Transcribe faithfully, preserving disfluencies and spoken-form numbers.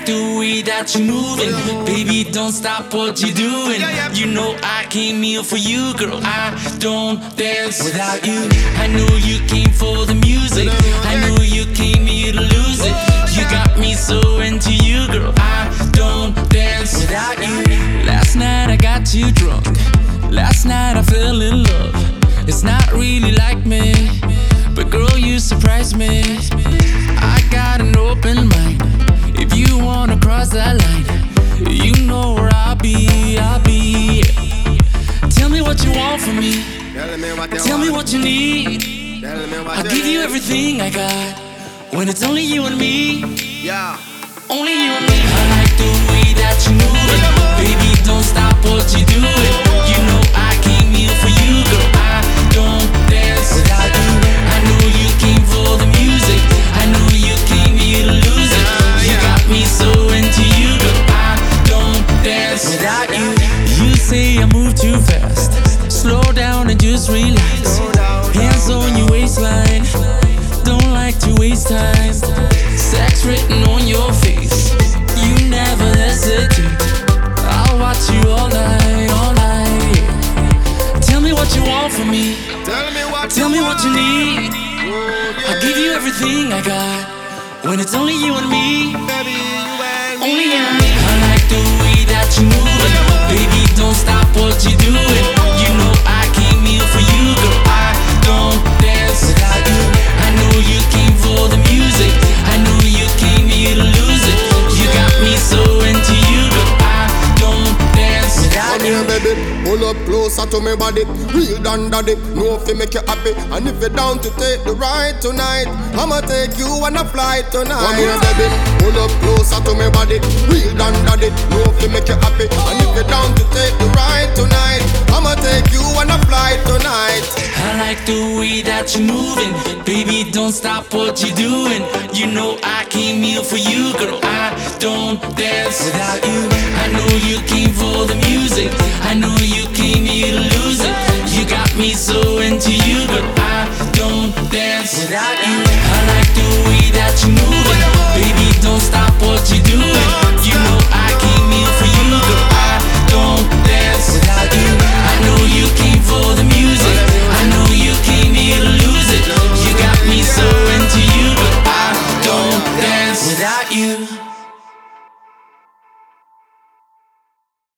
like the way that you're moving. Baby, don't stop what you're doing. You know I came here for you, girl. I don't dance without you. I know you came for the music. I know you came here to lose it. You got me so into you, girl. I don't dance without you. Last night I got you drunk. Last night I fell in love. It's not really like me, but girl, you surprised me. I got an open mind. If you wanna cross that line, you know where I'll be, I'll be. Tell me what you want from me. Tell me what you need. I'll give you everything I got. When it's only you and me. Yeah. Only you and me. I like the way that you move it. Baby, don't stop what you're doing. You know I came here for you, girl. I don't dance without you. I know you came for the music. I know you came here to lose it. You got me so into you, girl. I don't dance without you. You say I move too fast. Slow down and just relax. Hands on your waistline. Don't like to waste time. Sex written on your face. You never hesitate. I'll watch you all night, all night. Tell me what you want from me. Tell me what Tell you me what you want. need. Oh, yeah. I'll give you everything I got. When it's only you and me. Baby, you and me. Only you and me. I like the way that you move it. Baby, don't stop what you're doing. You know I came here for you, girl. I don't dance without you. I know you came for the music. I know you came here to lose it. You got me so into you, girl. I don't dance without Come you. here, baby, pull up closer to me body. Real down daddy, know if you make you happy. And if you're down to take the ride tonight, I'ma take you on a flight tonight. Come here, baby, pull up closer to me body. Real down daddy, know if you make you happy. And if you're down to take the ride tonight, I'ma take you on a flight tonight. I like the way that you're moving. Baby, don't stop what you're doing. You know I came here for you, girl. I don't dance without you. I know you came for the music. I know you came here to lose it. You got me so into you, girl. I don't dance without you.